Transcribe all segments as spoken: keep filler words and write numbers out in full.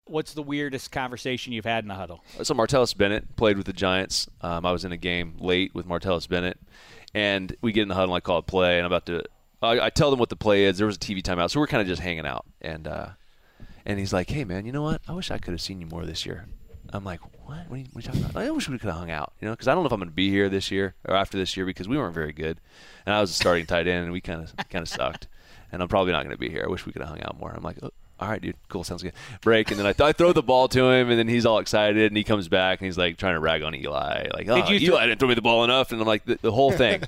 What's the weirdest conversation you've had in the huddle? So Martellus Bennett played with the Giants. Um, I was in a game late with Martellus Bennett, and we get in the huddle and I call a play, and I'm about to I, I tell them what the play is. There was a T V timeout, so we're kind of just hanging out. And uh, and he's like, hey, man, you know what? I wish I could have seen you more this year. I'm like, what? What are you, what are you talking about? I wish we could have hung out, you know, because I don't know if I'm going to be here this year or after this year because we weren't very good. And I was a starting tight end, and we kind of kind of sucked. And I'm probably not going to be here. I wish we could have hung out more. I'm like, oh, all right, dude, cool, sounds good. Break, and then I, th- I throw the ball to him, and then he's all excited, and he comes back, and he's like trying to rag on Eli, like, oh, Did you Eli th- didn't throw me the ball enough, and I'm like, the, the whole thing.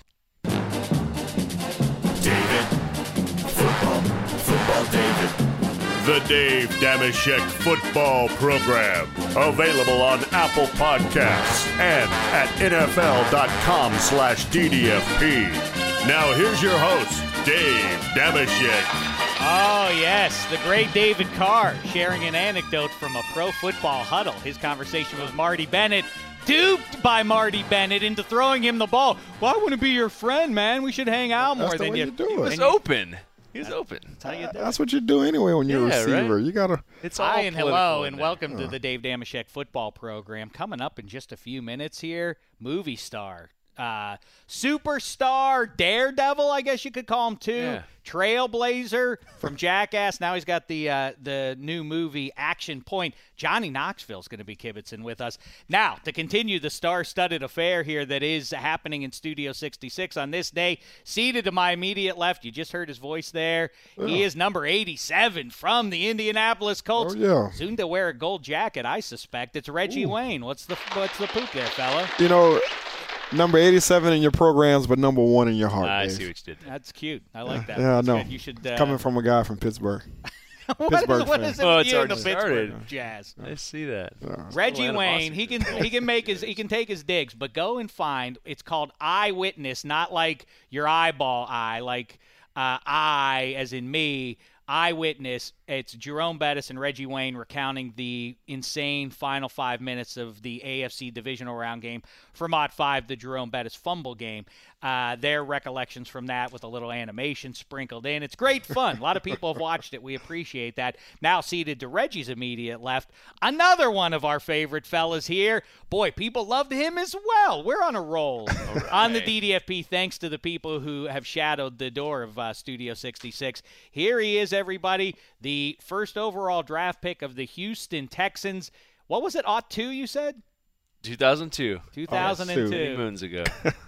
David, football, football, David. The Dave Dameshek Football Program, available on Apple Podcasts and at N F L dot com slash D D F P. Now here's your host, Dave Dameshek. Oh, yes, the great David Carr sharing an anecdote from a pro football huddle. His conversation with Marty Bennett, duped by Marty Bennett into throwing him the ball. Well, I want to be your friend, man. We should hang out more That's the than way you. you do He it. was open. He was open. That's how you do it. That's what you do anyway when you're Yeah, a receiver. right? You gotta. It's all Hi and political hello in and there. welcome to the Dave Dameshek Football Program. Coming up in just a few minutes here, movie star, uh, superstar, daredevil, I guess you could call him too. Yeah. Trailblazer from Jackass. Now he's got the uh, the new movie Action Point. Johnny Knoxville's going to be kibitzing with us. Now, to continue the star-studded affair here that is happening in Studio sixty-six on this day, seated to my immediate left, you just heard his voice there. Yeah. He is number eighty-seven from the Indianapolis Colts. Oh, yeah. Soon to wear a gold jacket, I suspect. It's Reggie Ooh. Wayne. What's the what's the poop there, fella? You know, number eighty-seven in your programs, but number one in your heart. I Dave. see what you did there. That's cute. I like that. Yeah, I That's know. good. You should uh, Coming from a guy from Pittsburgh. what is, Pittsburgh what fan. is it Oh, with it's you and the already Pittsburgh started. Jazz? I see that. Yeah. Reggie Atlanta Wayne, Boston. he can he can make his he can take his digs, but go and find. It's called Eyewitness, not like your eyeball eye, like uh, I as in me. Eyewitness. It's Jerome Bettis and Reggie Wayne recounting the insane final five minutes of the A F C divisional round game for Mod five, the Jerome Bettis fumble game. Uh, their recollections from that with a little animation sprinkled in. It's great fun. A lot of people have watched it. We appreciate that. Now seated to Reggie's immediate left, another one of our favorite fellas here. Boy, people loved him as well. We're on a roll on the D D F P thanks to the people who have shadowed the door of uh, Studio sixty-six. Here he is, everybody, the first overall draft pick of the Houston Texans. What was it, ought two, you said? two thousand two. two thousand two. Many moons ago.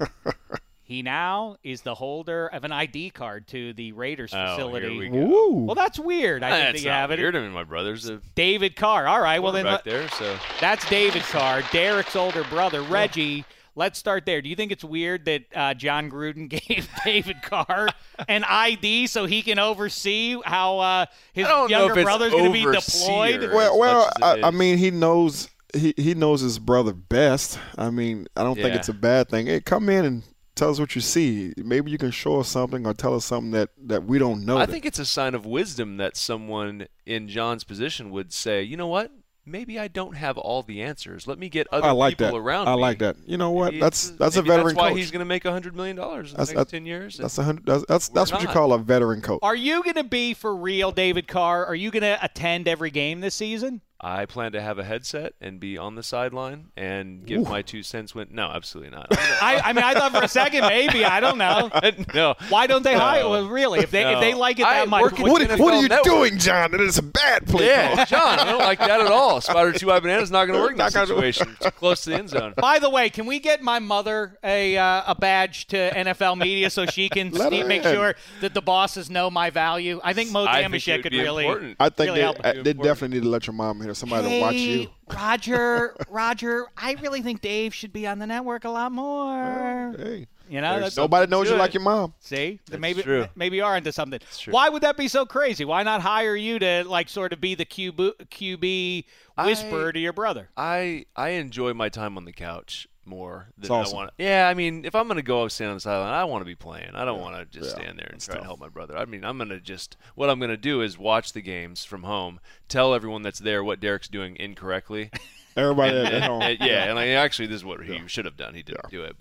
He now is the holder of an I D card to the Raiders Oh, facility. here we go. Ooh. Well, that's weird. I think That's that you not have weird. it. I mean, my brother's a David Carr. All right. Well, then back let- there, so that's David Carr, Derek's older brother. Reggie, let's start there. Do you think it's weird that uh, John Gruden gave David Carr an I D so he can oversee how uh, his I don't know younger if it's brother's going to be overseer. deployed? Well, as well, much as it I, I is. mean, he knows he, he knows his brother best. I mean, I don't think Yeah. it's a bad thing. Hey, come in and tell us what you see. Maybe you can show us something or tell us something that, that we don't know. I that- think it's a sign of wisdom that someone in John's position would say, you know what? Maybe I don't have all the answers. Let me get other I like people that. around I me. like that. You know what? Maybe That's it's- that's a maybe veteran That's why coach. he's going to make one hundred million dollars in the That's- next that's- ten years. That's a hundred. That's that's, that's what you not. call a veteran coach. Are you going to be for real, David Carr? Are you going to attend every game this season? I plan to have a headset and be on the sideline and give Ooh. my two cents. When no, absolutely not. I, I mean, I thought for a second maybe. I don't know. no. Why don't they hire? No. Well, really, if they if No. they like it I that much, work in what- What, N F what L are you Network. doing, John? That is a bad play Yeah, call. John, I don't like that at all. Spider two eye banana's not going to work in that Not gonna- situation. Too close to the end zone. By the way, can we get my mother a uh, a badge to N F L media so she can Let see, her make in. sure that the bosses know my value? I think Mo I think it Dameshek would could be really. important. I think Really they, help. uh, they definitely need to let your mom hear somebody to watch Hey, you. Roger, Roger, I really think Dave should be on the network a lot more. Hey, You know, There's that's, nobody knows to you it. like your mom. see, That's maybe true. maybe you are into something. true. Why would that be so crazy? Why not hire you to like sort of be the Q B, Q B whisperer I- to your brother? I I enjoy my time on the couch more than It's I awesome. want. Yeah, I mean, if I'm going to go up stand on the sideline, I want to be playing. I don't want to just Yeah. stand there and It's try to tough. help my brother. I mean, I'm going to just what I'm going to do is watch the games from home, tell everyone that's there what Derek's doing incorrectly. Everybody and, at and- home. and- yeah, and like, actually, this is what he should have done. He didn't do it, but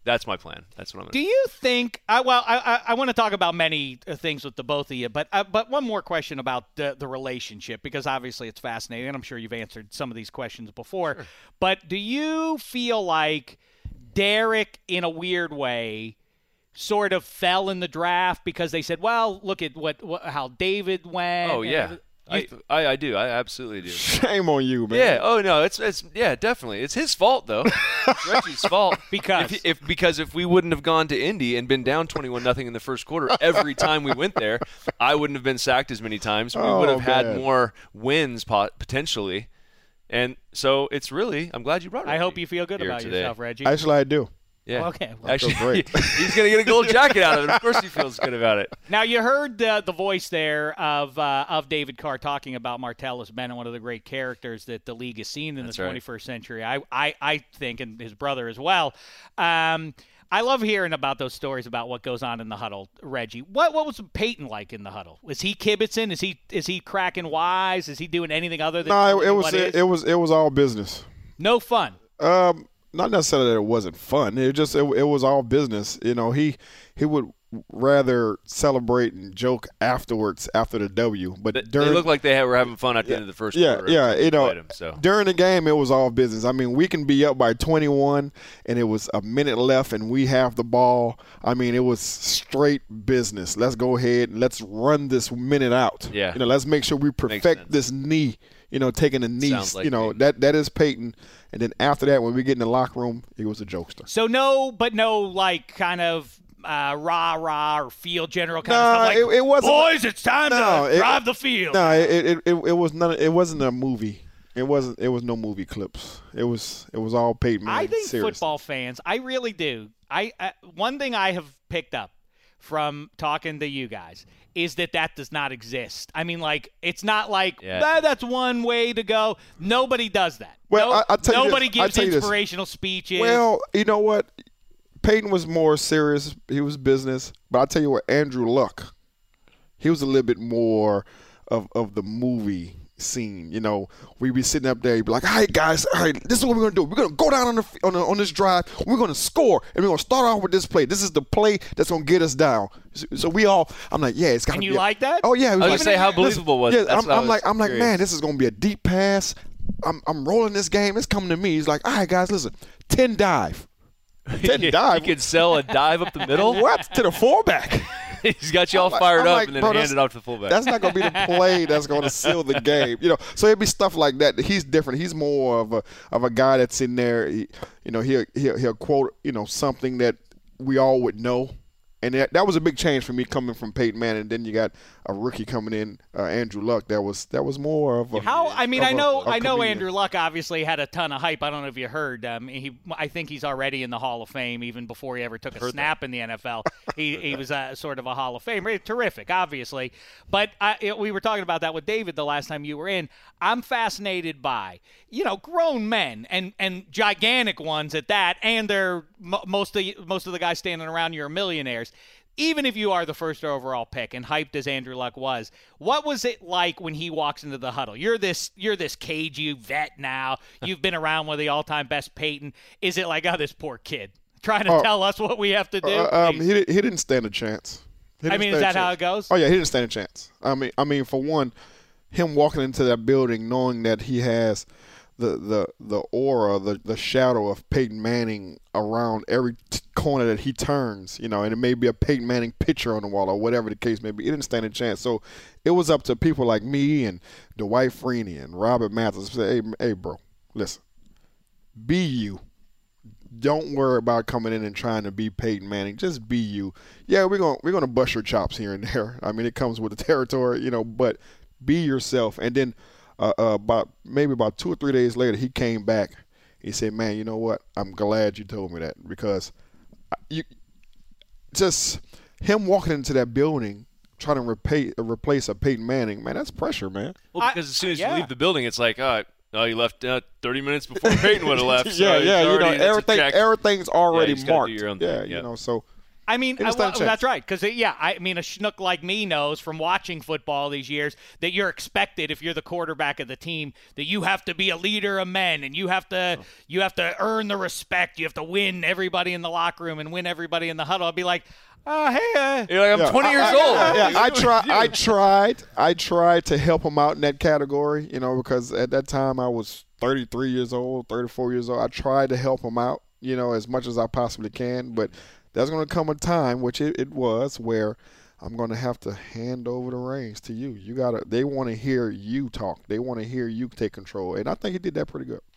That's my plan. That's what I'm. Do you think? I, well, I I, I want to talk about many uh, things with the both of you, but uh, but one more question about the the relationship, because obviously it's fascinating, and I'm sure you've answered some of these questions before. Sure. But do you feel like Derek, in a weird way, sort of fell in the draft because they said, "Well, look at what, what how David went." Oh yeah. I, I I do. I absolutely do. Shame on you, man. Yeah. Oh no. It's it's yeah. Definitely. It's his fault though. It's Reggie's fault because if, if because if we wouldn't have gone to Indy and been down twenty-one nothing in the first quarter every time we went there, I wouldn't have been sacked as many times. We oh, would have man. had more wins pot- potentially. And so it's really. I'm glad you brought it. I hope you feel good about today. yourself, Reggie. Actually, I do. Yeah. Well, okay. Well, Actually, great. he's going to get a gold jacket out of it. Of course he feels good about it. Now, you heard uh, the voice there of uh, of David Carr talking about Martellus Bennett, one of the great characters that the league has seen in That's the right. twenty-first century. I, I, I think, and his brother as well. Um, I love hearing about those stories about what goes on in the huddle, Reggie. What what was Peyton like in the huddle? Was he kibitzing? Is he is he cracking wise? Is he doing anything other than No, it, it was what it, is? it was it was all business. No fun. Um, not necessarily that it wasn't fun. It just it, it was all business. You know, he he would rather celebrate and joke afterwards after the W. But They, during they looked like they had, were having fun at the end of the first yeah, quarter. yeah, you know, Him, so. during the game it was all business. I mean, we can be up by twenty-one and it was a minute left and we have the ball. I mean, it was straight business. Let's go ahead and let's run this minute out. Yeah. You know, let's make sure we perfect this knee. You know, taking a knee. Sounds like you know, Peyton. that that is Peyton. And then after that, when we get in the locker room, he was a jokester. So no, but no, like kind of uh, rah rah or field general kind No, of stuff. Like, it- it wasn't- boys, it's time No, to it- drive the field. No, it it, it it was none. It wasn't a movie. It wasn't. It was no movie clips. It was. It was all Peyton Manning. I think serious. football fans, I really do. I, I one thing I have picked up from talking to you guys is that that does not exist. I mean, like, it's not like, Yeah. "Ah, that's one way to go." Nobody does that. Well, No- I- I'll tell you nobody this. I'll gives tell you this. inspirational speeches. Well, you know what? Peyton was more serious. He was business. But I'll tell you what, Andrew Luck, he was a little bit more of, of the movie scene. You know, we'd be sitting up there, he'd be like, all right, guys, all right, this is what we're going to do. We're going to go down on, the, on, the, on this drive. We're going to score, and we're going to start off with this play. This is the play that's going to get us down. So, so we all, I'm like, yeah, it's got to And be. you a- like that? Oh, yeah. It I was like, going to say, how believable was yeah, it? That's I'm, what I I'm was like, I'm like, curious. man, this is going to be a deep pass. I'm, I'm rolling this game. It's coming to me. He's like, all right, guys, listen, ten dive. ten dive. He could sell a dive up the middle. What? To the fullback. He's got you all I'm like- fired I'm up like, and then bro, hand that's- it off to the fullback. That's not going to be the play that's going to seal the game. You know, so it'd be stuff like that. He's different. He's more of a of a guy that's in there. He, you know, he'll, he'll he'll quote you know something that we all would know. And that, that was a big change for me coming from Peyton Manning. And then you got a rookie coming in, uh, Andrew Luck. That was that was more of a How I mean of I a- know a I know comedian. Andrew Luck obviously had a ton of hype. I don't know if you heard. Um, he I think he's already in the Hall of Fame even before he ever took a snap in the N F L. he he was a, sort of a Hall of Famer. Terrific, obviously. But I, it, we were talking about that with David the last time you were in. I'm fascinated by you know grown men and and gigantic ones at that, and they're mo- most of most of the guys standing around you are millionaires. Even if you are the first overall pick and hyped as Andrew Luck was, what was it like when he walks into the huddle? You're this you're this cagey vet now. You've been around with the all-time best Peyton. Is it like, oh, this poor kid trying to Oh, tell us what we have to do? Uh, um, Please. he di- he didn't stand a chance. He I didn't mean, is stand a that how chance. it goes? Oh yeah, he didn't stand a chance. I mean, I mean, for one, him walking into that building knowing that he has the the the aura, the the shadow of Peyton Manning around every t- corner that he turns, you know, and it may be a Peyton Manning picture on the wall or whatever the case may be. He didn't stand a chance. So it was up to people like me and Dwight Freeney and Robert Mathis to say, hey, hey, bro, listen, be you. Don't worry about coming in and trying to be Peyton Manning. Just be you. Yeah, we're gonna we're gonna bust your chops here and there. I mean, it comes with the territory, you know. But be yourself. And then uh, uh, about maybe about two or three days later, he came back. He said, "Man, you know what? I'm glad you told me that because you just him walking into that building." Trying to repay, replace a Peyton Manning, man, that's pressure, man. Well, I- because as soon as yeah. you leave the building, it's like, oh, oh you left uh, thirty minutes before Peyton would have left. So yeah, it's yeah, you know, already- that's a everything, check. everything's already you just gotta do marked. your own yeah, thing, you yeah. know, so I mean, He I, stand a well, chance. that's right. Because, yeah, I mean, a schnook like me knows from watching football these years that you're expected, if you're the quarterback of the team, that you have to be a leader of men and you have to oh. you have to earn the respect. You have to win everybody in the locker room and win everybody in the huddle. I'd be like, oh, hey. Uh, you're like, I'm yeah, twenty I, years I, old. Yeah, yeah, I, try, I tried. I tried to help him out in that category, you know, because at that time I was thirty-three years old, thirty-four years old. I tried to help him out, you know, as much as I possibly can, but there's going to come a time, which it, it was, where I'm going to have to hand over the reins to you. You gotta. They want to hear you talk. They want to hear you take control, and I think he did that pretty good.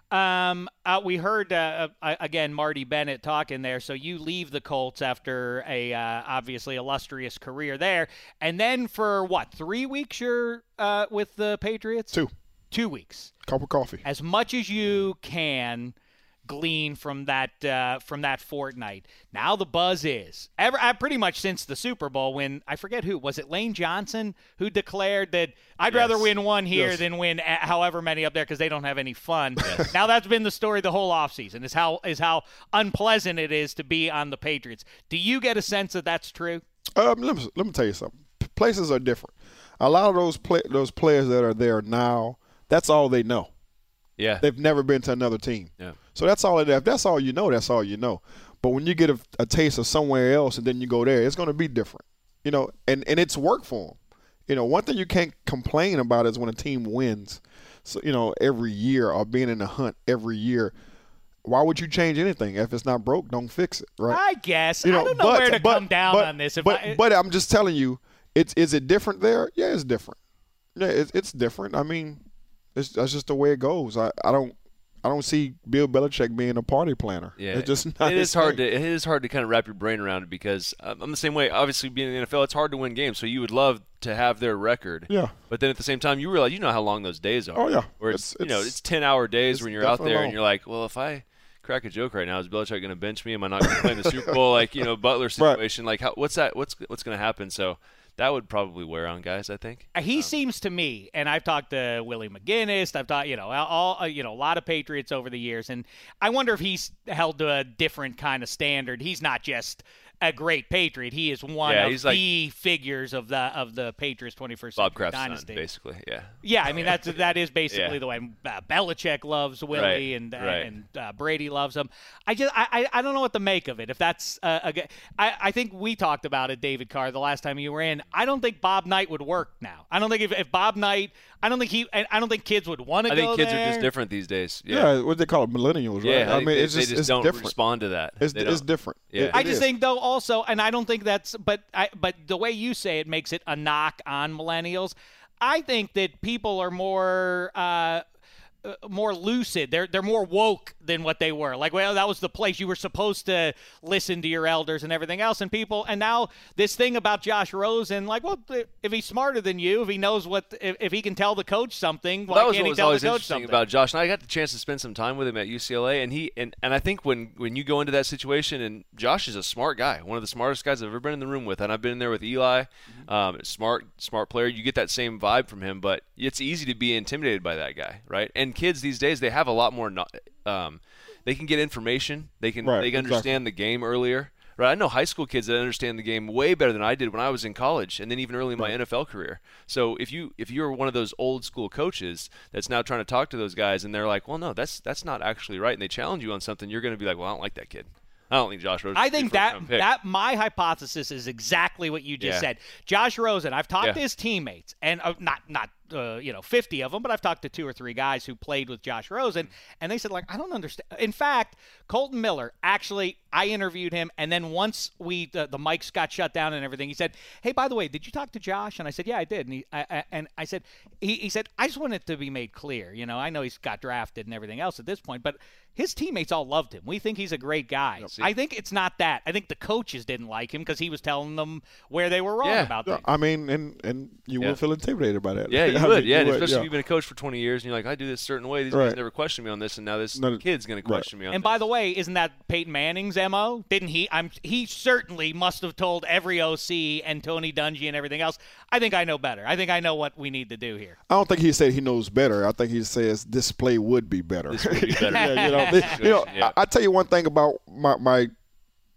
Um, uh, we heard uh, uh, again Marty Bennett talking there. So you leave the Colts after a uh, obviously illustrious career there, and then for what three weeks you're uh, with the Patriots? Two. Two weeks. Cup of coffee. As much as you can glean from that uh, from that fortnight. Now the buzz is ever uh, pretty much since the Super Bowl when I forget who was it Lane Johnson who declared that I'd yes. rather win one here yes. than win a- however many up there because they don't have any fun. Yes. Now that's been the story the whole offseason is how is how unpleasant it is to be on the Patriots. Do you get a sense that that's true? Um, let me let me tell you something. Places are different. A lot of those play, those players that are there now, that's all they know. Yeah, they've never been to another team. Yeah. So that's all it is. If that's all you know, that's all you know. But when you get a, a taste of somewhere else and then you go there, it's going to be different. You know, and, and it's work for them. You know, one thing you can't complain about is when a team wins, so, you know, every year or being in the hunt every year. Why would you change anything? If it's not broke, don't fix it, right? I guess. You know, I don't know but, where to but, come down but, on this. If but, I, but I'm just telling you, it's is it different there? Yeah, it's different. Yeah, it's, it's different. I mean, it's, that's just the way it goes. I, I don't I don't see Bill Belichick being a party planner. Yeah, it's just not it his is hard thing. to it is hard to kind of wrap your brain around it because um, I'm the same way. Obviously, being in the N F L, it's hard to win games. So you would love to have their record. Yeah. But then at the same time, you realize you know how long those days are. Oh yeah. Where it's, it's, you know it's, it's ten hour days it's when you're out there long. and you're like, well, if I crack a joke right now, is Belichick going to bench me? Am I not going to play in the Super Bowl? Like you know Butler situation. Right. Like how, what's that? What's what's going to happen? So. That would probably wear on guys, I think. He um, seems to me, and I've talked to Willie McGinnis, I've talked, you know, all, uh, you know, a lot of Patriots over the years, and I wonder if he's held to a different kind of standard. He's not just a great Patriot; he is one yeah, of he's the like figures of the of the Patriots twenty-first Bob century Kraft's dynasty. son, basically. Yeah. Yeah, I mean that's that is basically yeah. the way uh, Belichick loves Willie right. and uh, right. and uh, Brady loves him. I just I, I don't know what to make of it. If that's uh, a, I I think we talked about it, David Carr, the last time you were in. I don't think Bob Knight would work now. I don't think if, if Bob Knight, I don't think he, I don't think kids would want to I go think kids there. are just different these days. Yeah, yeah what they call it, millennials, right? Yeah, I, I mean, they, it's just, they just it's don't different. respond to that. It's, They it's don't. different. Yeah. It, I it just is. think though also, and I don't think that's, but I, but the way you say it makes it a knock on millennials. I think that people are more. Uh, Uh, more lucid. They're they're more woke than what they were. Like, well, that was the place you were supposed to listen to your elders and everything else. And people, and now this thing about Josh Rosen, like, well, if he's smarter than you, if he knows what, if, if he can tell the coach something, why well, that was can't what he was tell always the coach interesting something? about Josh. And I got the chance to spend some time with him at U C L A, and he and, and I think when when you go into that situation, and Josh is a smart guy, one of the smartest guys I've ever been in the room with, and I've been in there with Eli, um, smart smart player. You get that same vibe from him, but it's easy to be intimidated by that guy, right? And kids these days, they have a lot more. Um, they can get information. They can right, they can exactly. understand the game earlier. Right, I know high school kids that understand the game way better than I did when I was in college, and then even early in my right. N F L career. So if you if you're one of those old school coaches that's now trying to talk to those guys, and they're like, "Well, no, that's that's not actually right," and they challenge you on something, you're going to be like, "Well, I don't like that kid. I don't think Josh Rosen." I think that that my hypothesis is exactly what you just Yeah. said. Josh Rosen, I've talked Yeah. to his teammates, and uh, not not uh, you know fifty of them, but I've talked to two or three guys who played with Josh Rosen, and they said like I don't understand. In fact, Colton Miller actually, I interviewed him, and then once we the, the mics got shut down and everything, he said, "Hey, by the way, did you talk to Josh?" And I said, "Yeah, I did." And he I, I, and I said, he, he said, "I just want it to be made clear. You know, I know he's got drafted and everything else at this point, but." His teammates all loved him. We think he's a great guy. Yep. I think it's not that. I think the coaches didn't like him because he was telling them where they were wrong yeah. about yeah, things. I mean, and, and you yeah. will feel intimidated by that. Yeah, you I would. mean, yeah, you and would, especially yeah. if you've been a coach for twenty years and you're like, I do this a certain way. These right. guys never question me on this, and now this no, kid's going to question right. me on And this. by the way, isn't that Peyton Manning's M O? Didn't he? I'm. He certainly must have told every O C and Tony Dungy and everything else. I think I know better. I think I know what we need to do here. I don't think he said he knows better. I think he says this play would be better. This would be better. yeah, you know, they, you know yeah. I, I tell you one thing about my, my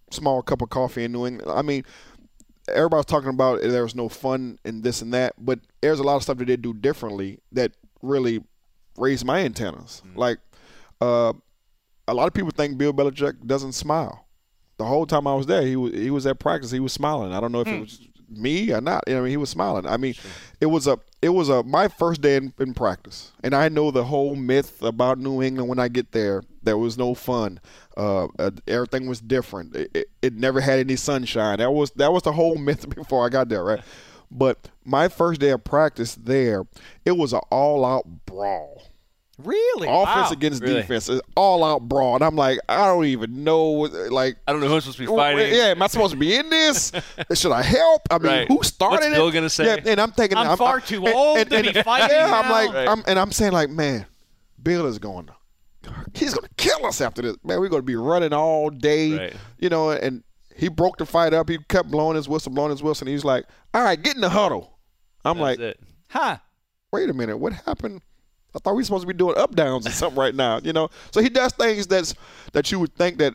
small cup of coffee in New England. I mean, everybody's talking about there was no fun and this and that, but there's a lot of stuff that they do differently that really raised my antennas. Mm-hmm. Like, uh, a lot of people think Bill Belichick doesn't smile. The whole time I was there, he was he was at practice. He was smiling. I don't know if mm. it was me or not. You know, I mean, he was smiling. I mean, sure. it was a it was a my first day in, in practice, and I know the whole myth about New England. When I get there, there was no fun. Uh, uh, everything was different. It, it, it never had any sunshine. That was that was the whole myth before I got there, right? But my first day of practice there, it was an all-out brawl. Really? Offense wow. against really? defense. It's all-out brawl. And I'm like, I don't even know. Like, I don't know who I'm supposed to be fighting. Yeah, am I supposed to be in this? Should I help? I mean, right. who started What's it? Bill gonna say? Yeah, and I'm thinking, I'm, I'm far I'm, too and, old and, to and, be fighting Yeah, now. I'm like, right. I'm, and I'm saying like, man, Bill is going to, he's going to kill us after this. Man, we're going to be running all day, right. you know, and he broke the fight up. He kept blowing his whistle, blowing his whistle, and he's like, all right, get in the huddle. I'm That's like, it. huh? wait a minute, what happened? I thought we were supposed to be doing up downs or something right now, you know. So he does things that's that you would think that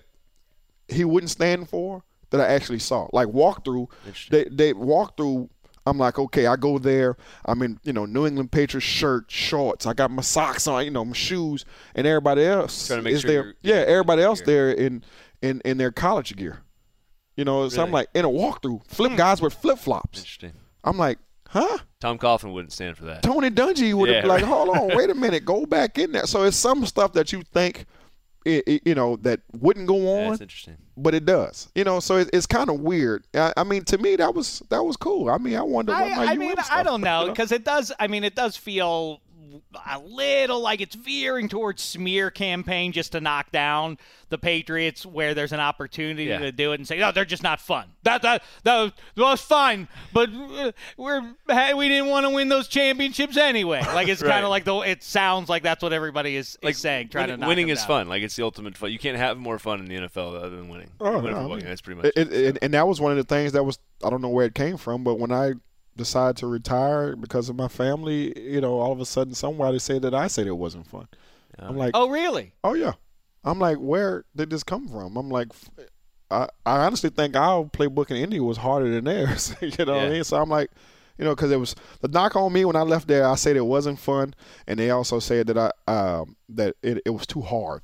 he wouldn't stand for that I actually saw. Like walkthrough, they they walk through. I'm like, okay, I go there. I'm in, you know, New England Patriots shirt, shorts. I got my socks on, you know, my shoes, and everybody else Trying to make is sure there. you're- Yeah, everybody else gear. there in in in their college gear. You know, so I'm Really? like in a walkthrough, flip guys with flip flops. Interesting. I'm like, huh? Tom Coughlin wouldn't stand for that. Tony Dungy would have Yeah, been like, right. hold on, wait a minute, go back in there. So it's some stuff that you think, it, it, you know, that wouldn't go Yeah, on, that's interesting. but it does. You know, so it, it's kind of weird. I, I mean, to me, that was that was cool. I mean, I wonder what my I, I U N mean, stuff, I don't know you because it does. I mean, it does feel a little like it's veering towards smear campaign just to knock down the Patriots where there's an opportunity Yeah. to do it and say, no, they're just not fun. That that that was fine, but uh, we're hey, we didn't want to win those championships anyway. Like it's Right. kind of like the it sounds like that's what everybody is, Like is saying, trying winning, to knock winning them is down. fun. Like it's the ultimate fun. You can't have more fun in the N F L other than winning. Oh, Winning no, football I mean, game, that's pretty much It, it, and that was one of the things that was, I don't know where it came from, but when I decided to retire because of my family, you know, all of a sudden somebody said that I said it wasn't fun. I'm like, Oh, really? oh yeah. I'm like, where did this come from? I'm like, I, I honestly think our playbook in India was harder than theirs. you know what I Yeah. mean? So I'm like, you know, because it was the knock on me when I left there. I said it wasn't fun, and they also said that I um, that it, it was too hard.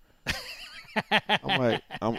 I'm like, I'm,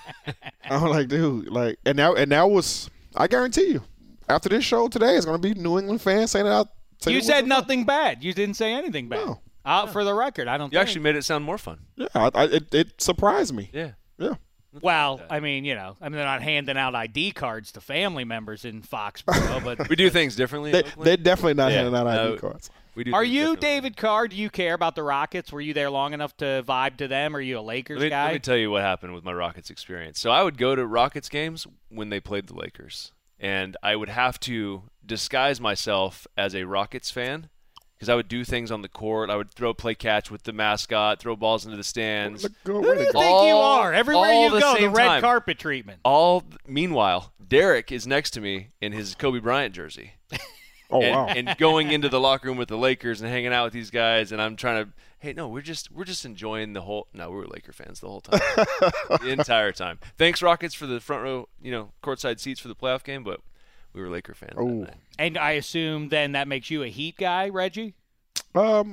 I'm like, dude, like, and that and that was, I guarantee you, after this show today, it's gonna be New England fans saying that. I said it You wasn't said fun. nothing bad. You didn't say anything bad. No. Uh, for the record, I don't You think. actually made it sound more fun. Yeah, I, I, it, it surprised me. Yeah. Yeah. Well, I mean, you know, I mean, they're not handing out I D cards to family members in Foxborough, but We do things differently. They, in Oakland. they're definitely not Yeah, handing out I D no. cards. We do are things you differently. David Carr? Do you care about the Rockets? Were you there long enough to vibe to them? Are you a Lakers Let me, guy? let me tell you what happened with my Rockets experience. So I would go to Rockets games when they played the Lakers, and I would have to disguise myself as a Rockets fan because I would do things on the court. I would throw play catch with the mascot, throw balls into the stands. Look, go, Who way do to you go. think you All- are? Everywhere all you the go, the same red time. carpet treatment. All meanwhile, Derek is next to me in his Kobe Bryant jersey. Oh and, wow! and going into the locker room with the Lakers and hanging out with these guys, and I'm trying to, hey, no, we're just we're just enjoying the whole. No, we were Laker fans the whole time, the entire time. Thanks Rockets for the front row, you know, courtside seats for the playoff game, but we were Laker fans. that Oh. night. And I assume then that makes you a Heat guy, Reggie? Um,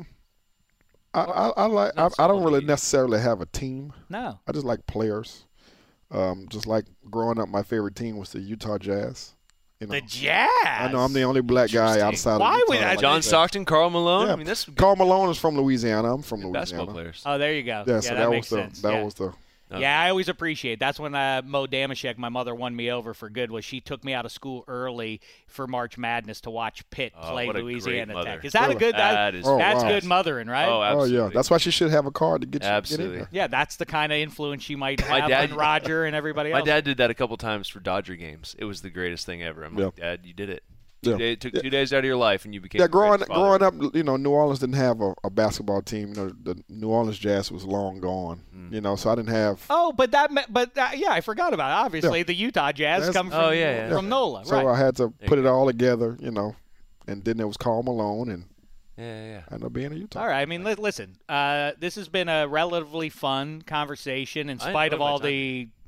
I I, I like. I, Not I don't so really deep. necessarily have a team. No. I just like players. Um, just like growing up, my favorite team was the Utah Jazz. You know, The Jazz. I know I'm the only black guy Interesting. outside Why of Utah. would I- like John that. Stockton, Carl Malone. Yeah. I mean, that's Karl Malone is from Louisiana. I'm from basketball Louisiana. players. Oh, there you go. Yeah, Yeah, so that, that, was makes the sense. that yeah. was the. Okay. Yeah, I always appreciate. That's when uh, Mo Damashek, my mother, won me over for good. Was she took me out of school early for March Madness to watch Pitt Oh, play what a Louisiana great Tech. mother. Is that a Really? good? That, That is Oh, that's wow. good mothering, right? Oh, Oh absolutely. yeah, that's why she should have a card to get you Absolutely. get in there. yeah, that's the kind of influence she might My have dad- on Roger and everybody My else. dad did that a couple times for Dodger games. It was the greatest thing ever. I'm Yeah. like, Dad, you did it. Yeah. Two day- it took Yeah. two days out of your life, and you became Yeah, the growing greatest father. growing up, you know, New Orleans didn't have a, a basketball team. You know, the New Orleans Jazz was long gone. Mm. You know, so I didn't have. Oh, but that, me- but uh, yeah, I forgot about it. Obviously, Yeah. the Utah Jazz That's- come from, Oh, yeah, yeah. from NOLA, So right? I had to There put you it all together, you know, and then there was Karl Malone, and Yeah, yeah, yeah. I ended up being in Utah. All right. I mean, li- listen. Uh, this has been a relatively fun conversation, in I spite of enjoyed my all time the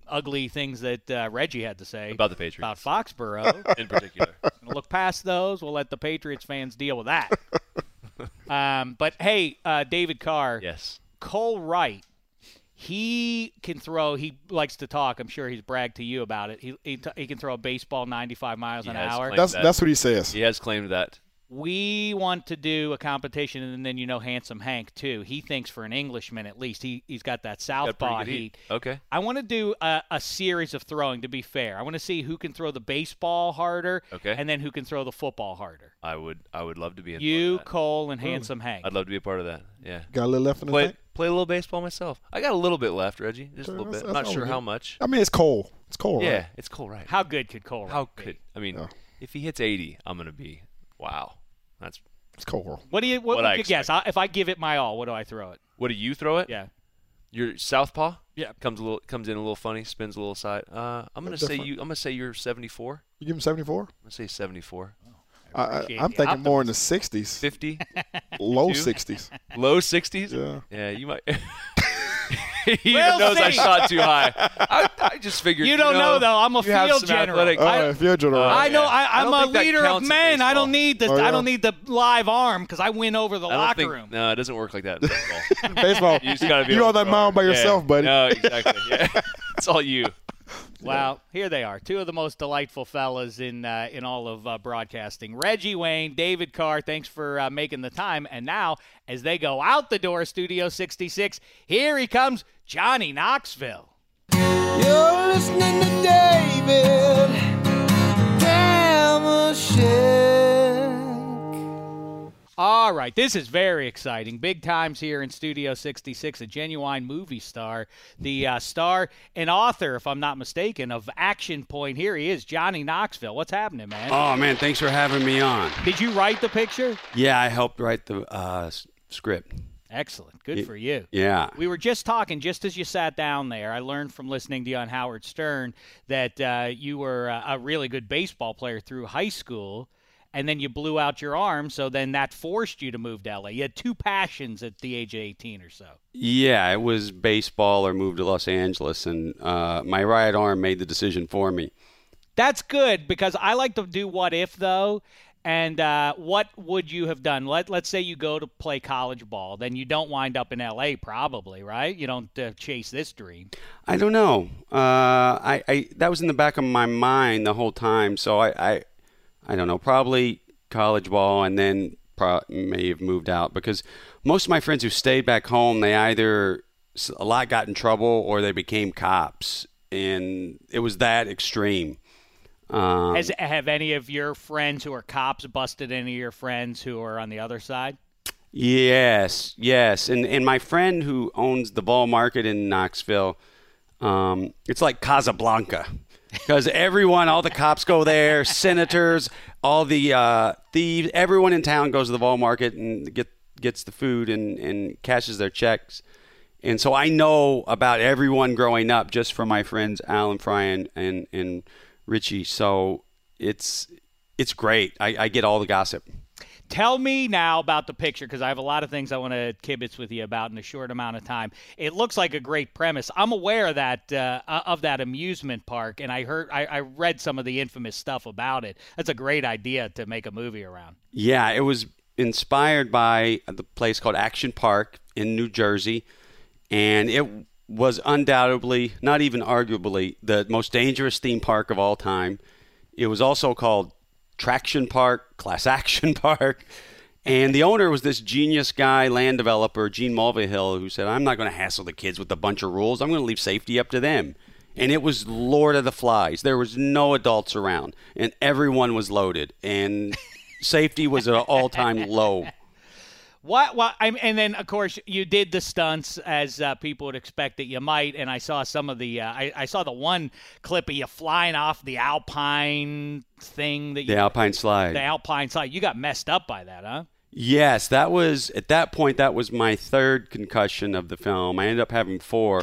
ugly things that uh, Reggie had to say About the Patriots. about Foxborough. In particular. Gonna look past those. We'll let the Patriots fans deal with that. um, but hey, uh, David Carr, Yes. Cole Wright, he can throw. He likes to talk. I'm sure he's bragged to you about it. He he, t- he can throw a baseball ninety-five miles He an has hour. claimed That's that. that's what he says. He has claimed that. We want to do a competition, and then you know Handsome Hank too. He thinks for an Englishman at least, he he's got that Got southpaw pretty good heat. heat. Okay. I want to do a, a series of throwing. To be fair, I want to see who can throw the baseball harder, Okay. and then who can throw the football harder. I would I would love to be in You, part of that. Cole, and Handsome Hank. I'd love to be a part of that. Yeah. Got a little left in the Play tank. play a little baseball myself. I got a little bit left, Reggie. Just a Sure, little that's- bit. I'm that's not all sure we how need. much. I mean, it's cold. It's cold. Yeah, Right? it's cool, right? How good could Cole Wright How be? could I mean Yeah. if he hits eighty, I'm gonna be wow. That's It's cold. What do you? What, What would I you guess? expect. I, if I give it my all, what do I throw it? what do you throw it? Yeah. Your southpaw? Yeah. Comes a little comes in a little funny, spins a little side. Uh, I'm gonna That's say different. you. I'm gonna say you're seventy-four. You give him seventy-four. I'm gonna say seventy-four. I, I, appreciate I'm the thinking more in the sixties, fifty, low Two? sixties. low sixties. Yeah. Yeah, you might. He We'll even knows I see. shot too high. I, I just figured. You don't know, though. I'm a you have field some general. athletic- All I- right, field general. Uh, I know. yeah. I, I I'm don't a think that leader of counts in men. I baseball. don't need the. Oh, I yeah? don't need the live arm because I win over the I don't locker think, room. No, it doesn't work like that in baseball. Baseball. You just gotta be you able on to that throw mound it. by Yeah. yourself, buddy. No, exactly. Yeah, it's all you. Well, here they are, two of the most delightful fellas in uh, in all of uh, broadcasting. Reggie Wayne, David Carr, thanks for uh, making the time. And now, as they go out the door, Studio sixty-six, here he comes, Johnny Knoxville. You're listening to David Damashek. All right, this is very exciting. Big times here in Studio sixty-six, a genuine movie star, the uh, star and author, if I'm not mistaken, of Action Point. Here he is, Johnny Knoxville. What's happening, man? Oh, man, thanks for having me on. Did you write the picture? Yeah, I helped write the uh, s- script. Excellent. Good Y- for you. Yeah. We were just talking, just as you sat down there. I learned from listening to you on Howard Stern that uh, you were uh, a really good baseball player through high school, and then you blew out your arm, so then that forced you to move to L A. You had two passions at the age of eighteen or so. Yeah, it was baseball or move to Los Angeles, and uh, my right arm made the decision for me. That's good because I like to do what if, though. And uh, what would you have done? Let, let's say you go to play college ball. Then you don't wind up in L A probably, right? You don't uh, chase this dream. I don't know. Uh, I, I that was in the back of my mind the whole time, so I, I, I don't know. Probably college ball, and then pro- may have moved out because most of my friends who stayed back home, they either a lot got in trouble or they became cops, and it was that extreme. Um, Has Have any of your friends who are cops busted any of your friends who are on the other side? Yes, yes, and and my friend who owns the ball market in Knoxville, um, it's like Casablanca, because everyone, all the cops go there, senators, all the uh, thieves, everyone in town goes to the ball market and get gets the food and and cashes their checks, and so I know about everyone growing up just from my friends Alan Fry and and, and Richie. So it's it's great. I, I get all the gossip. Tell me now about the picture because I have a lot of things I want to kibitz with you about in a short amount of time. It looks like a great premise. I'm aware of that uh, of that amusement park, and I heard I, I read some of the infamous stuff about it. That's a great idea to make a movie around. Yeah, it was inspired by the place called Action Park in New Jersey, and it was undoubtedly, not even arguably, the most dangerous theme park of all time. It was also called Traction Park, Class Action Park, and the owner was this genius guy, land developer, Gene Mulvihill, who said, I'm not going to hassle the kids with a bunch of rules. I'm going to leave safety up to them. And it was Lord of the Flies. There was no adults around, and everyone was loaded, and safety was at an all-time low. What? What? I'm, and then, of course, you did the stunts as uh, people would expect that you might. And I saw some of the. Uh, I, I saw the one clip of you flying off the Alpine thing that you, The Alpine Slide. the Alpine slide. You got messed up by that, huh? Yes, that was, at that point, that was my third concussion of the film. I ended up having four.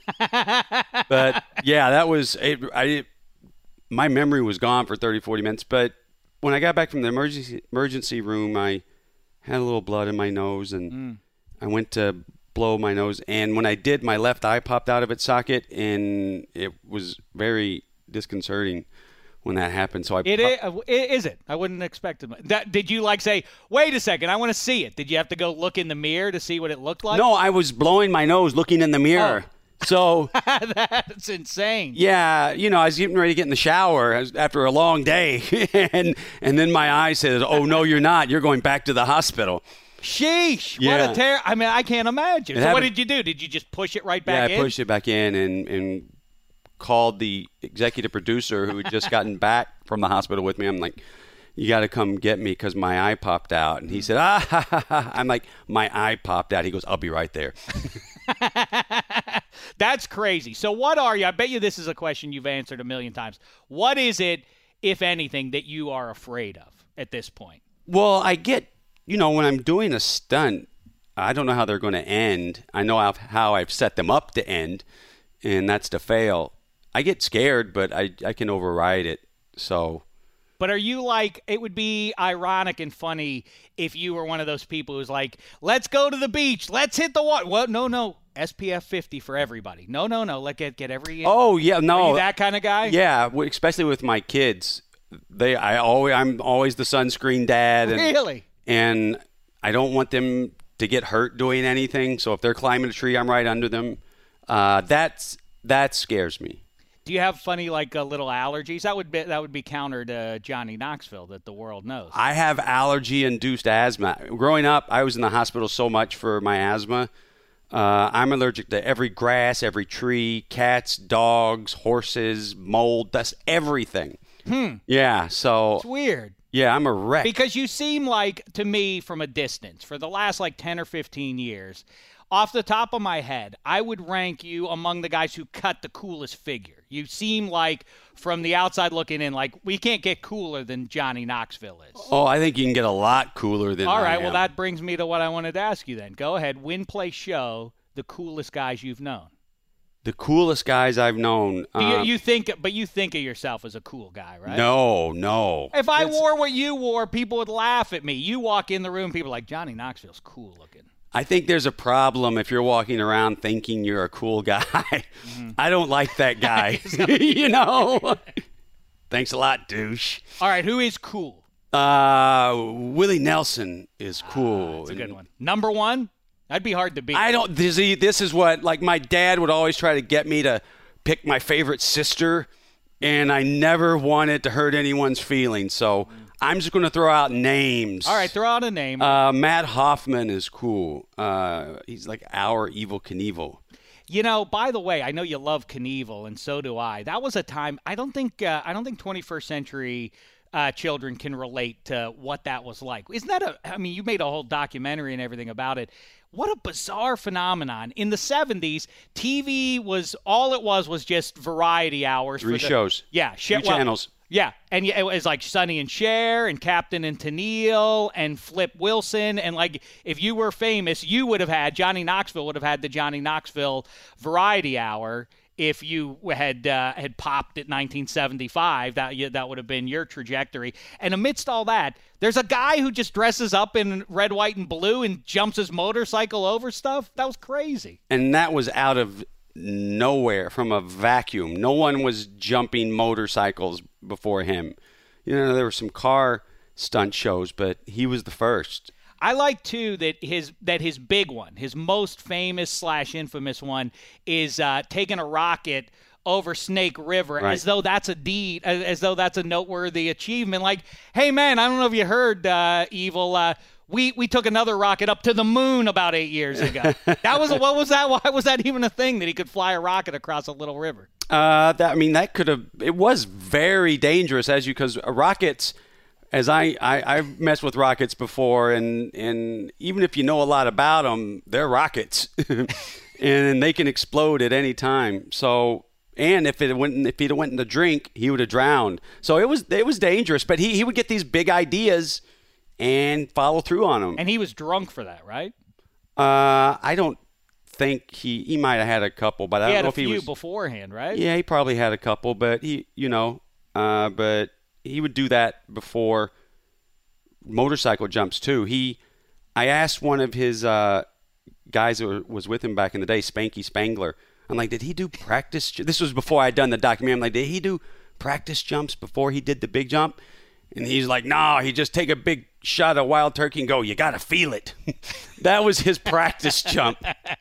But, yeah, that was, it, I, my memory was gone for thirty, forty minutes. But when I got back from the emergency emergency room, I had a little blood in my nose, and Mm. I went to blow my nose. And when I did, my left eye popped out of its socket, and it was very disconcerting when that happened. So I It is, is it? I wouldn't expect it. That, did you like say, wait a second, I want to see it? Did you have to go look in the mirror to see what it looked like? No, I was blowing my nose looking in the mirror. Oh. So That's insane. yeah, you know, I was getting ready to get in the shower after a long day, and and then my eye says, "Oh no, you're not. You're going back to the hospital." Sheesh. Yeah. What a terror. I mean, I can't imagine. It So what happened- did you do? Did you just push it right Yeah, back I in? pushed it back in and and called the executive producer who had just gotten back from the hospital with me. I'm like, you got to come get me because my eye popped out. And he said, ah, ha, ha, ha. I'm like, my eye popped out. He goes, I'll be right there. That's crazy. So what are you? I bet you this is a question you've answered a million times. What is it, if anything, that you are afraid of at this point? Well, I get, you know, when I'm doing a stunt, I don't know how they're going to end. I know how, how I've set them up to end, and that's to fail. I get scared, but I, I can override it. So... But are you like, it would be ironic and funny if you were one of those people who's like, let's go to the beach, let's hit the water. Well, no, no, S P F fifty for everybody. No, no, no, let get get every. Oh yeah, no, Are you that kind of guy? Yeah, w- especially with my kids. They, I always, I'm always the sunscreen dad. And, Really? And I don't want them to get hurt doing anything. So if they're climbing a tree, I'm right under them. Uh, that's that scares me. Do you have funny like uh, little allergies? That would be that would be counter to Johnny Knoxville that the world knows. I have allergy-induced asthma. Growing up, I was in the hospital so much for my asthma. Uh, I'm allergic to every grass, every tree, cats, dogs, horses, mold, dust, everything. Hmm. Yeah, so It's weird. yeah, I'm a wreck. Because you seem like, to me, from a distance, for the last like ten or fifteen years, off the top of my head, I would rank you among the guys who cut the coolest figure. You seem like, from the outside looking in, like we can't get cooler than Johnny Knoxville is. Oh, I think you can get a lot cooler than All I right, am. well, that brings me to what I wanted to ask you then. Go ahead, win, play, show the coolest guys you've known. The coolest guys I've known. Do you, uh, you think, but you think of yourself as a cool guy, right? No, no. If I It's- wore what you wore, people would laugh at me. You walk in the room, people are like, Johnny Knoxville's cool looking. I think there's a problem if you're walking around thinking you're a cool guy. Mm-hmm. I don't like that guy. You know? Thanks a lot, douche. All right, who is cool? Uh, Willie Nelson is cool. That's a good one. Number one? That'd be hard to beat. I don't. This, this is what, like, my dad would always try to get me to pick my favorite sister, and I never wanted to hurt anyone's feelings. So I'm just going to throw out names. All right, throw out a name. Uh, Matt Hoffman is cool. Uh, he's like our Evel Knievel. You know, by the way, I know you love Knievel, and so do I. That was a time. I don't think. Uh, I don't think twenty-first century uh, children can relate to what that was like. Isn't that a? I mean, you made a whole documentary and everything about it. What a bizarre phenomenon. In the seventies, T V was all it was was just variety hours. Three for the, shows. Yeah, sh- Three well, channels. Yeah, and it was like Sonny and Cher and Captain and Tennille and Flip Wilson. And like if you were famous, you would have had, Johnny Knoxville would have had the Johnny Knoxville Variety Hour. If you had uh, had popped at nineteen seventy-five, that that would have been your trajectory. And amidst all that, there's a guy who just dresses up in red, white, and blue and jumps his motorcycle over stuff. That was crazy. And that was out of nowhere, from a vacuum. No one was jumping motorcycles before him. You know, there were some car stunt shows, but he was the first. I like too that his that his big one, his most famous slash infamous one, is uh, taking a rocket over Snake River, Right. as though that's a deed, as, as though that's a noteworthy achievement. Like, hey man, I don't know if you heard, uh, Evil. Uh, we we took another rocket up to the moon about eight years ago. That was what was that? Why was that even a thing that he could fly a rocket across a little river? Uh, that I mean, that could have. It was very dangerous, as you because rockets. As I, I I've messed with rockets before, and and even if you know a lot about them, they're rockets, and they can explode at any time. So, and if it went if he'd went in the drink, he would have drowned. So it was it was dangerous. But he, he would get these big ideas and follow through on them. And he was drunk for that, right? Uh, I don't think he he might have had a couple, but I He don't had know a if he few was. beforehand, right? Yeah, he probably had a couple, but he, you know, uh, but he would do that before motorcycle jumps too. He, I asked one of his uh, guys that were, was with him back in the day, Spanky Spangler. I'm like, did he do practice? Ju- this was before I'd done the documentary. I'm like, did he do practice jumps before he did the big jump? And he's like, no, he just take a big shot of wild turkey and go, you got to feel it. That was his practice jump.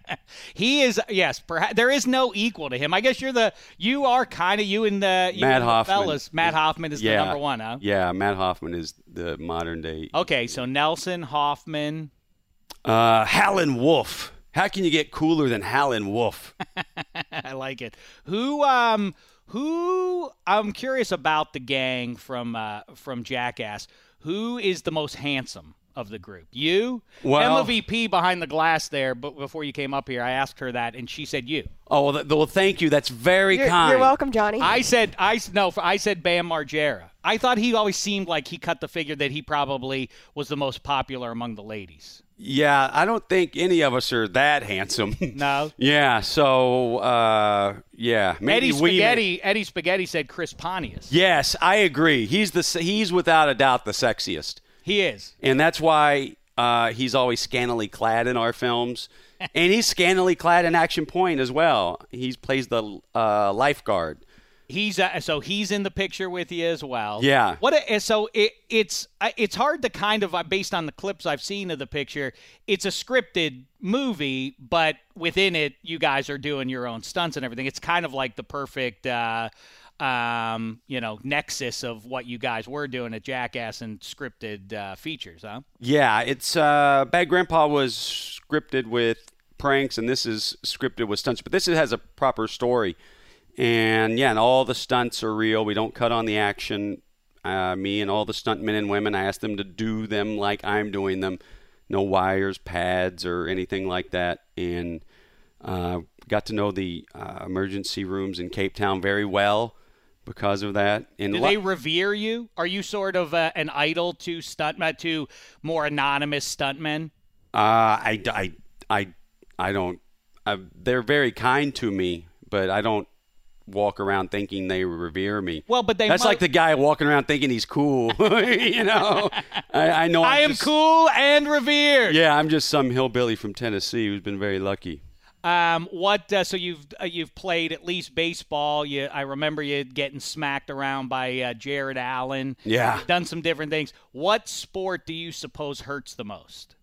He is, yes, perhaps there is no equal to him. I guess you're the, you are kind of, you and the, you Matt and the Hoffman. fellas. Matt Hoffman is yeah, the number one, huh? Yeah, Matt Hoffman is the modern day. Okay, so Nelson, Hoffman. Uh, Howlin' Wolf. How can you get cooler than Howlin' Wolf? I like it. Who, um, who, I'm curious about the gang from, uh, from Jackass. Who is the most handsome of the group? You? Well- Emma V P behind the glass there, but before you came up here, I asked her that, and she said you. Oh, well, th- well thank you. That's very You're, kind. you're welcome, Johnny. I said I no. I said Bam Margera. I thought he always seemed like he cut the figure that he probably was the most popular among the ladies. Yeah, I don't think any of us are that handsome. No. Yeah, so, uh, yeah. Maybe Eddie we- Spaghetti. Eddie Spaghetti said Chris Pontius. Yes, I agree. He's the se- he's without a doubt the sexiest, He is. and that's why uh, he's always scantily clad in our films, and he's scantily clad in Action Point as well. He plays the uh, lifeguard. He's uh, so he's in the picture with you as well. Yeah. What? A, so it, it's uh, it's hard to kind of uh, based on the clips I've seen of the picture. It's a scripted movie, but within it, you guys are doing your own stunts and everything. It's kind of like the perfect, uh, um, you know, nexus of what you guys were doing at Jackass and scripted uh, features, huh? Yeah, it's uh, Bad Grandpa was scripted with pranks, and this is scripted with stunts. But this has a proper story. And, yeah, and all the stunts are real. We don't cut on the action. Uh, me and all the stunt men and women, I asked them to do them like I'm doing them. No wires, pads, or anything like that. And uh, got to know the uh, emergency rooms in Cape Town very well because of that. And Do lo- they revere you? Are you sort of uh, an idol to stuntmen, to more anonymous stuntmen? Uh, I, I, I, I don't. I, they're very kind to me, but I don't walk around thinking they revere me. Well, but they That's mo- like the guy walking around thinking he's cool. You know, I, I know. I I'm am just- cool and revered. Yeah, I'm just some hillbilly from Tennessee who's been very lucky. Um, what? Uh, so you've uh, you've played at least baseball. You, I remember you getting smacked around by uh, Jared Allen. Yeah. You've done some different things. What sport do you suppose hurts the most?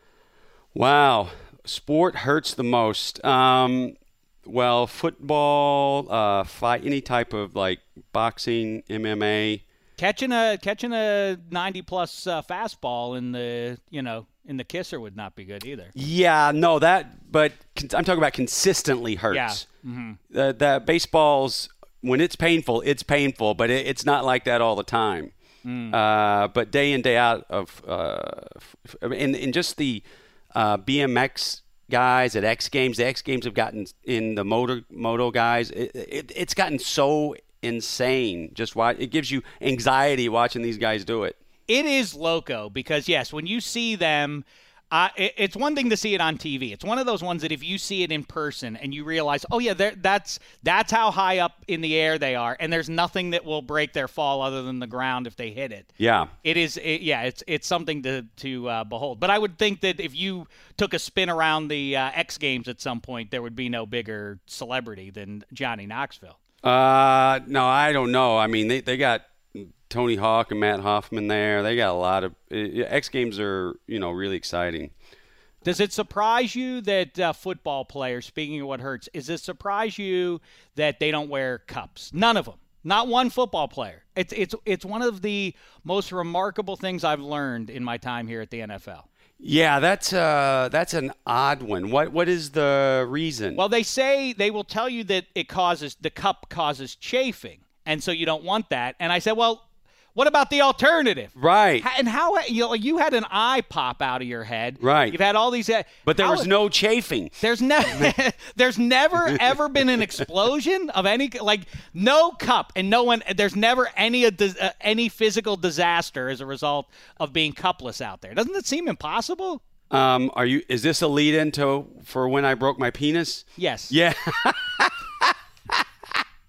Wow, sport hurts the most. Um, well, football, uh, fight, any type of like boxing, M M A. Catching a catching a ninety plus uh, fastball in the you know in the kisser would not be good either. Yeah, no, that. But con- I'm talking about consistently hurts. Yeah. Mm-hmm. The, the baseball's when it's painful, it's painful, but it, it's not like that all the time. Mm. Uh, but day in day out of, uh, f- and, and just the uh, B M X guys at X Games, the X Games have gotten in the motor moto guys. It, it, it's gotten so insane. Just why it gives you anxiety watching these guys do it. It is loco because, yes, when you see them, uh, it, it's one thing to see it on T V. It's one of those ones that if you see it in person and you realize, oh, yeah, that's that's how high up in the air they are, and there's nothing that will break their fall other than the ground if they hit it. Yeah. It is, it, yeah, it's it's something to, to uh, behold. But I would think that if you took a spin around the uh, X Games at some point, there would be no bigger celebrity than Johnny Knoxville. Uh, no, I don't know. I mean, they, they got Tony Hawk and Matt Hoffman there. They got a lot of uh, X Games are, you know, really exciting. Does it surprise you that uh, football players, speaking of what hurts, does it surprise you that they don't wear cups? None of them. Not one football player. It's it's it's one of the most remarkable things I've learned in my time here at the N F L. Yeah, that's uh that's an odd one. What what is the reason? Well, they say they will tell you that it causes the cup causes chafing, and so you don't want that. And I said, well, what about the alternative? Right. And how you know, you had an eye pop out of your head. Right. You've had all these. Uh, but there how- was no chafing. There's never, there's never ever been an explosion of any like no cup and no one. There's never any uh, any physical disaster as a result of being cupless out there. Doesn't it seem impossible? Um, are you? Is this a lead into for when I broke my penis? Yes. Yeah.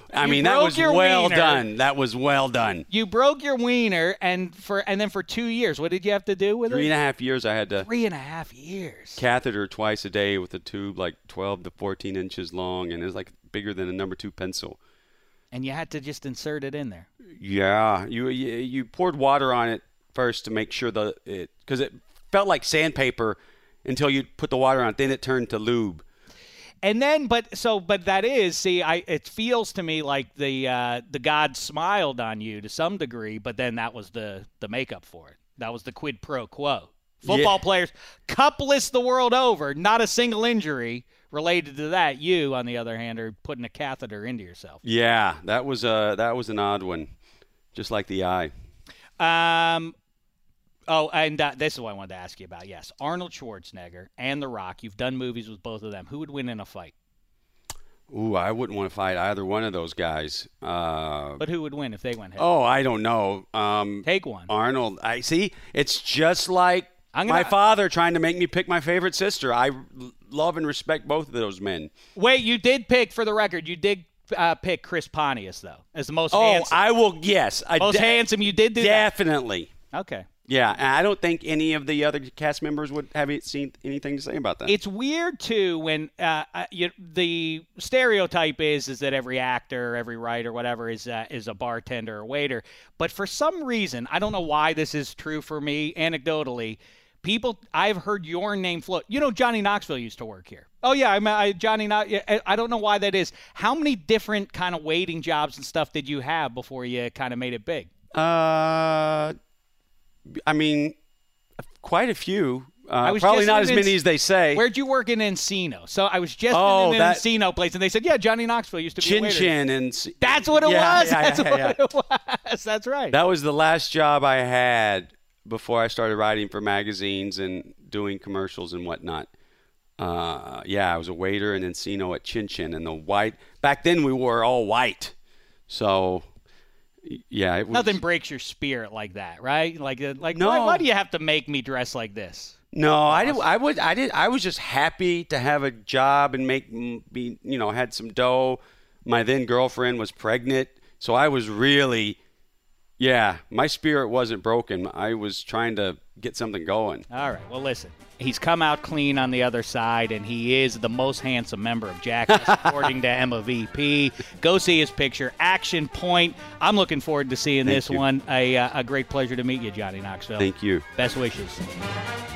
I You mean, that broke was your well wiener. done. That was well done. You broke your wiener, and for and then for two years, what did you have to do with Three it? and a half years I had to Three and a half years. catheter twice a day with a tube like twelve to fourteen inches long, and it was like bigger than a number two pencil. And you had to just insert it in there. Yeah, you you, you poured water on it first to make sure the it because it felt like sandpaper until you put the water on it. Then it turned to lube. And then, but so, but that is, see, I it feels to me like the uh, the God smiled on you to some degree, but then that was the the makeup for it. That was the quid pro quo. Football Yeah. players, cupless the world over, not a single injury related to that. You, on the other hand, are putting a catheter into yourself. Yeah, that was a that was an odd one, just like the eye. Um. Oh, and uh, this is what I wanted to ask you about. Yes, Arnold Schwarzenegger and The Rock. You've done movies with both of them. Who would win in a fight? Ooh, I wouldn't want to fight either one of those guys. Uh, But who would win if they went head? oh, I don't know. Um, Take one. Arnold. I see. It's just like I'm gonna- my father trying to make me pick my favorite sister. I r- love and respect both of those men. Wait, you did pick, for the record, you did uh, pick Chris Pontius, though, as the most Oh, handsome. I will. Yes, I most de- handsome. You did do definitely. that. Okay. Yeah, and I don't think any of the other cast members would have seen anything to say about that. It's weird too when uh, uh, you, the stereotype is is that every actor, every writer, whatever is uh, is a bartender or waiter. But for some reason, I don't know why this is true for me. Anecdotally, people I've heard your name float. You know, Johnny Knoxville used to work here. Oh yeah, I, I Johnny. Knox, I, I don't know why that is. How many different kind of waiting jobs and stuff did you have before you kind of made it big? Uh, I mean, quite a few. Uh, I was probably just not in as many Enc- as they say. Where'd you work in Encino? So I was just Oh, in an that- Encino place, and they said, "Yeah, Johnny Knoxville used to be a Chin waiter." Chin and s- That's what it Yeah, was. yeah, That's yeah, what yeah. it was. That's right. That was the last job I had before I started writing for magazines and doing commercials and whatnot. Uh, yeah, I was a waiter in Encino at Chin Chin, and the white. Back then, we were all white, so y- yeah, it was Nothing breaks your spirit like that, right? Like, uh, like, No. why, why do you have to make me dress like this? No, I did. I would. I did. I was just happy to have a job and make m- be. You know, had some dough. My then girlfriend was pregnant, so I was really, yeah. My spirit wasn't broken. I was trying to get something going. All right. Well, listen. He's come out clean on the other side, and he is the most handsome member of Jackass, according to Emma V P. Go see his picture. Action Point. I'm looking forward to seeing Thank this you. one. A, uh, a great pleasure to meet you, Johnny Knoxville. Thank you. Best wishes.